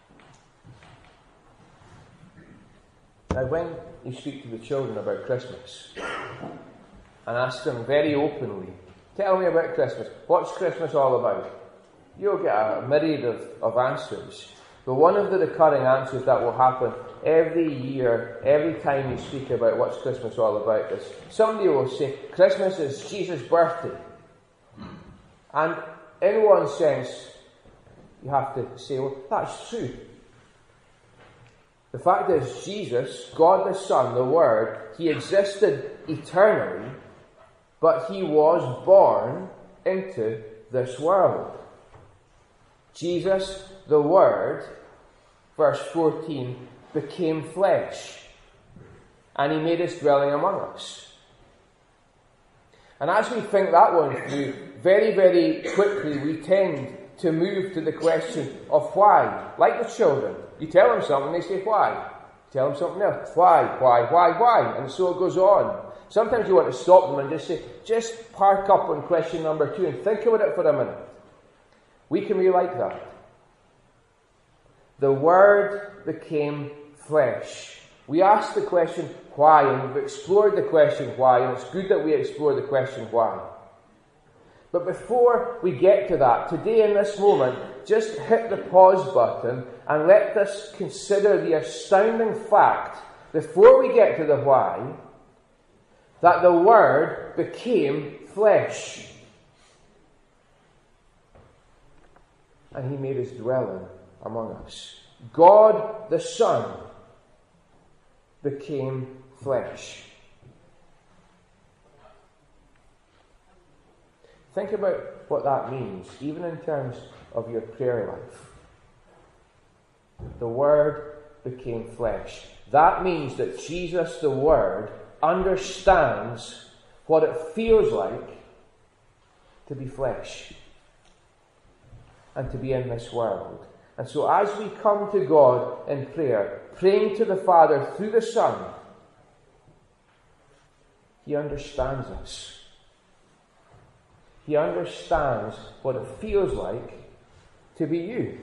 Now when you speak to the children about Christmas and ask them very openly, tell me about Christmas. What's Christmas all about? You'll get a myriad of, of answers. But one of the recurring answers that will happen every year, every time you speak about what's Christmas all about, is somebody will say, Christmas is Jesus' birthday. And in one sense, you have to say, well, that's true. The fact is, Jesus, God the Son, the Word, He existed eternally, but He was born into this world. Jesus, the Word, verse fourteen, became flesh, and He made His dwelling among us. And as we think that one through, very, very quickly we tend to move to the question of why. Like the children, you tell them something, they say why. You tell them something else, why, why, why, why, and so it goes on. Sometimes you want to stop them and just say, just park up on question number two and think about it for a minute. We can be like that. The Word became flesh. We asked the question, why? And we've explored the question, why? And it's good that we explore the question, why? But before we get to that, today in this moment, just hit the pause button and let us consider the astounding fact, before we get to the why, that the Word became flesh. and he made his dwelling among us. God the Son became flesh. Think about what that means, even in terms of your prayer life. The Word became flesh. That means that Jesus, the Word, understands what it feels like to be flesh and to be in this world. And so as we come to God in prayer, praying to the Father through the Son, he understands us. He understands what it feels like to be you.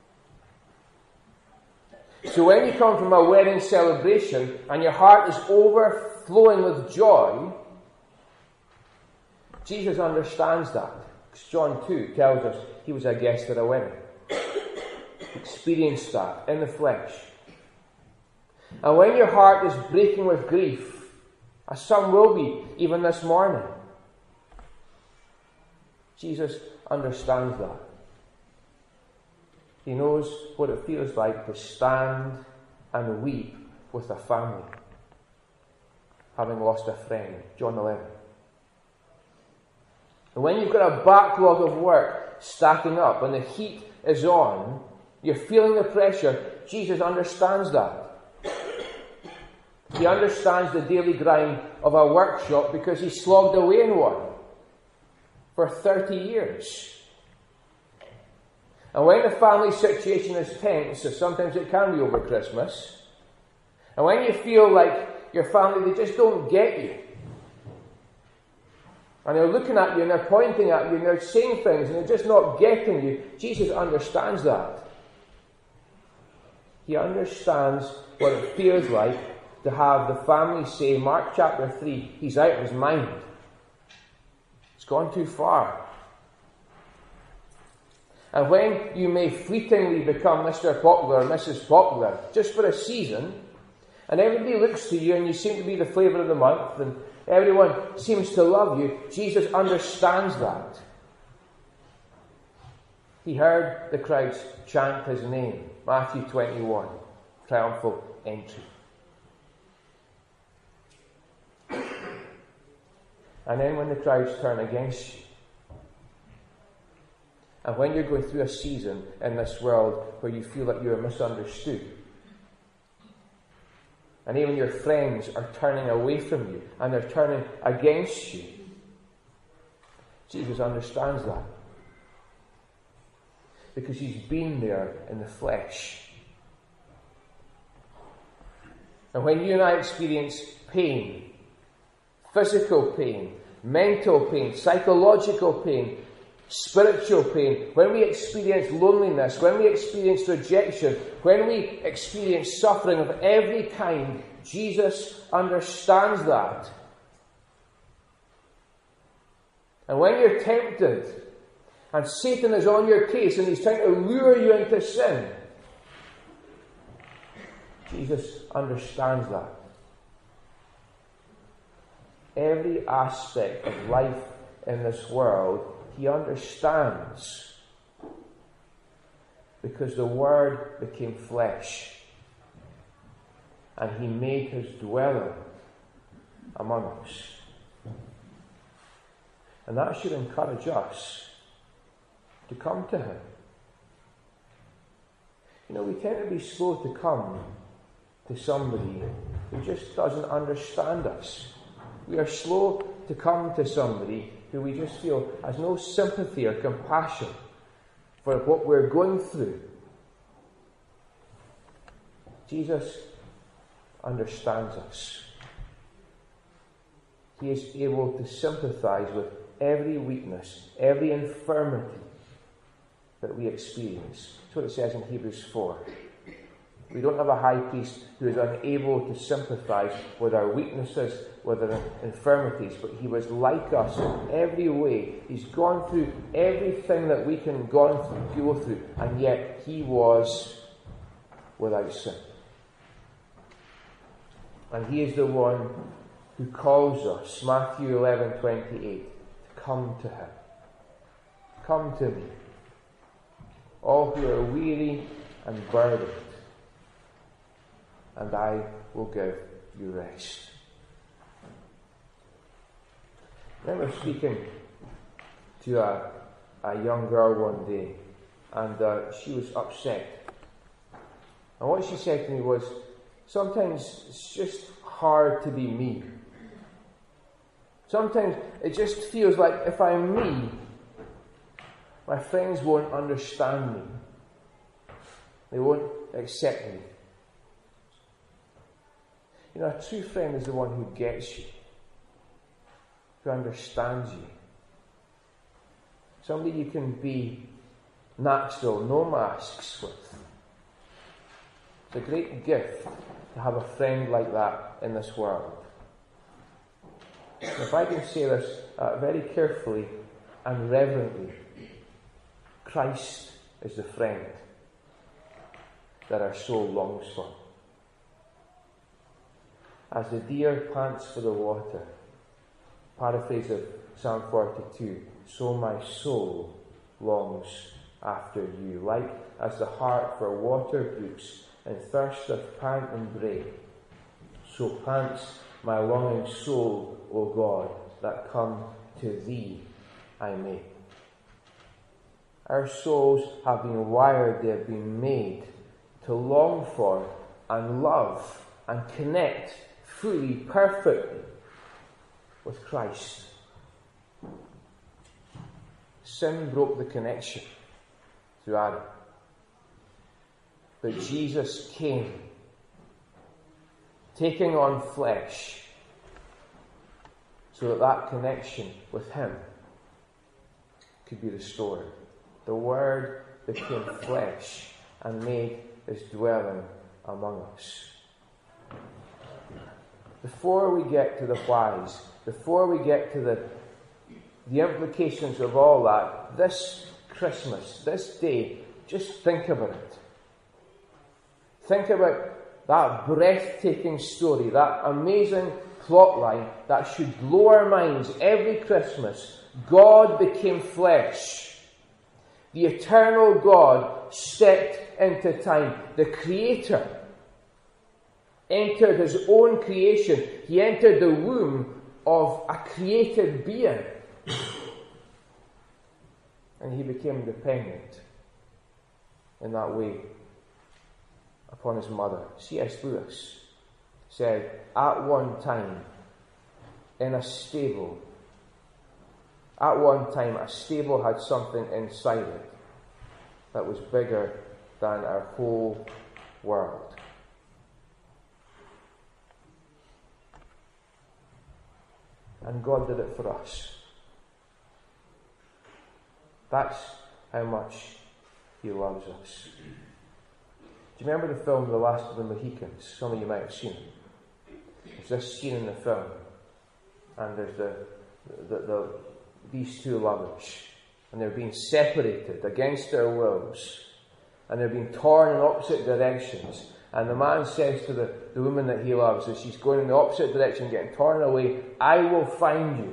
So when you come from a wedding celebration and your heart is overflowing with joy, Jesus understands that. Because John two tells us he was a guest at a wedding. Experienced that in the flesh. And when your heart is breaking with grief, as some will be even this morning, Jesus understands that. He knows what it feels like to stand and weep with a family, having lost a friend. John eleven. And when you've got a backlog of work stacking up and the heat is on, you're feeling the pressure, Jesus understands that. He understands the daily grind of a workshop because he slogged away in one for thirty years. And when the family situation is tense, so sometimes it can be over Christmas, and when you feel like your family, they just don't get you, and they're looking at you and they're pointing at you and they're saying things and they're just not getting you, Jesus understands that. He understands what it feels like to have the family say, Mark chapter three, he's out of his mind. It's gone too far. And when you may fleetingly become Mister Popular or Missus Popular, just for a season, and everybody looks to you and you seem to be the flavour of the month and everyone seems to love you, Jesus understands that. He heard the crowds chant his name. Matthew twenty-one, triumphal entry. And then when the crowds turn against you, and when you're going through a season in this world where you feel like you're misunderstood, and even your friends are turning away from you and they're turning against you, Jesus understands that. Because he's been there in the flesh. And when you and I experience pain, physical pain, mental pain, psychological pain, spiritual pain, when we experience loneliness, when we experience rejection, when we experience suffering of every kind, Jesus understands that. And when you're tempted, and Satan is on your case and he's trying to lure you into sin, Jesus understands that. Every aspect of life in this world, he understands. Because the Word became flesh. And he made his dwelling among us. And that should encourage us to come to him. You know, we tend to be slow to come to somebody who just doesn't understand us. We are slow to come to somebody who we just feel has no sympathy or compassion for what we're going through. Jesus understands us. He is able to sympathize with every weakness, every infirmity that we experience. That's what it says in Hebrews four. We don't have a high priest who is unable to sympathize with our weaknesses, with our infirmities, but he was like us in every way. He's gone through everything that we can go through, go through, and yet he was without sin. And he is the one who calls us, Matthew eleven twenty-eight, to come to him. Come to me. all who are weary and burdened, and I will give you rest. I remember speaking to a, a young girl one day, and uh, she was upset. And what she said to me was, sometimes it's just hard to be me. Sometimes it just feels like if I'm me, my friends won't understand me. They won't accept me. You know, a true friend is the one who gets you, who understands you. Somebody you can be natural, no masks with. It's a great gift to have a friend like that in this world. If I can say this uh, very carefully and reverently, Christ is the friend that our soul longs for. As the deer pants for the water, paraphrase of Psalm forty-two, so my soul longs after you. Like as the hart for water brooks, and thirsteth pant and bray, so pants my longing soul, O God, that come to thee I may. Our souls have been wired, they have been made to long for and love and connect fully, perfectly with Christ. Sin broke the connection through Adam. But Jesus came, taking on flesh, so that that connection with Him could be restored. The Word became flesh and made His dwelling among us. Before we get to the whys, before we get to the, the implications of all that, this Christmas, this day, just think about it. Think about that breathtaking story, that amazing plotline that should blow our minds every Christmas. God became flesh. The eternal God stepped into time. The Creator entered His own creation. He entered the womb of a created being. And He became dependent in that way upon His mother. C S Lewis said, at one time, in a stable, at one time, a stable had something inside it that was bigger than our whole world. And God did it for us. That's how much He loves us. Do you remember the film The Last of the Mohicans? Some of you might have seen it. There's this scene in the film, and there's the, the, the these two lovers, and they're being separated against their wills, and they're being torn in opposite directions. And the man says to the, the woman that he loves, as she's going in the opposite direction, getting torn away, I will find you.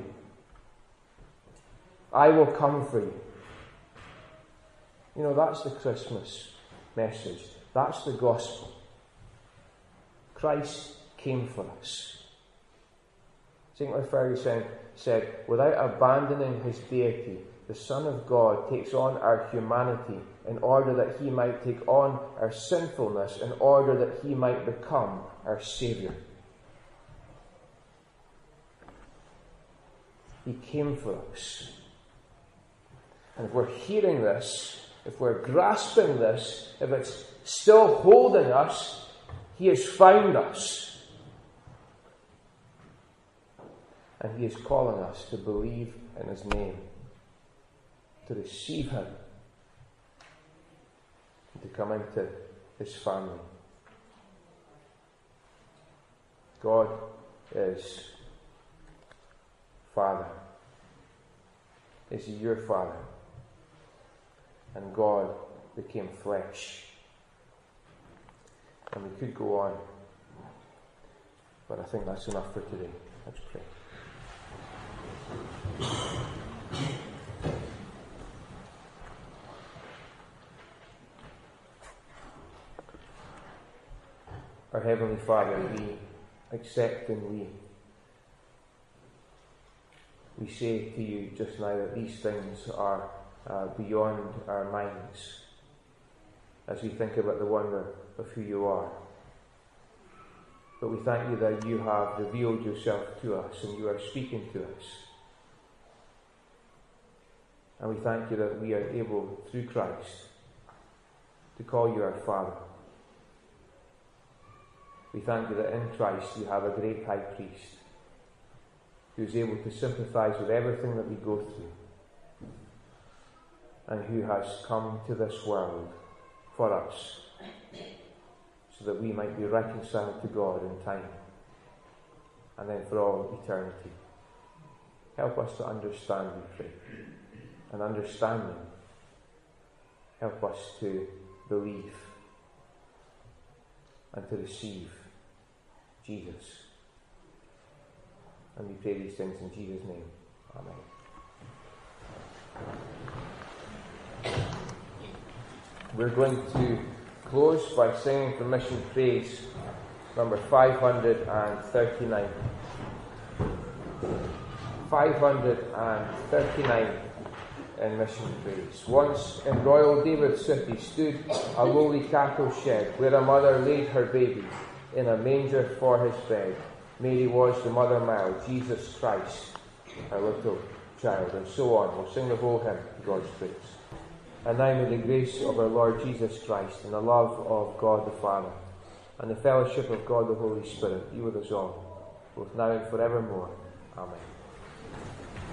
I will come for you. You know, that's the Christmas message. That's the gospel. Christ came for us. Saint Lefebvre said, said, without abandoning His deity, the Son of God takes on our humanity in order that He might take on our sinfulness, in order that He might become our Saviour. He came for us. And if we're hearing this, if we're grasping this, if it's still holding us, He has found us. And He is calling us to believe in His name, to receive Him, and to come into His family. God is Father. Is He your Father? And God became flesh. And we could go on, but I think that's enough for today. Let's pray. Our Heavenly Father, we accept and we, we say to you just now that these things are uh, beyond our minds as we think about the wonder of who you are. But we thank you that you have revealed yourself to us and you are speaking to us. And we thank you that we are able, through Christ, to call you our Father. We thank you that in Christ you have a great high priest who is able to sympathize with everything that we go through and who has come to this world for us so that we might be reconciled to God in time and then for all eternity. Help us to understand, we pray. And understanding, help us to believe and to receive Jesus. And we pray these things in Jesus' name. Amen. We're going to close by singing from Mission Praise number five hundred thirty-nine. five hundred thirty-nine in Mission Praise. Once in royal David's city stood a lowly cattle shed where a mother laid her baby in a manger for his bed. Mary was the mother mild, Jesus Christ, her little child, and so on. We'll sing the whole hymn to God's praise. And now may the grace of our Lord Jesus Christ and the love of God the Father and the fellowship of God the Holy Spirit be with us all, both now and forevermore. Amen.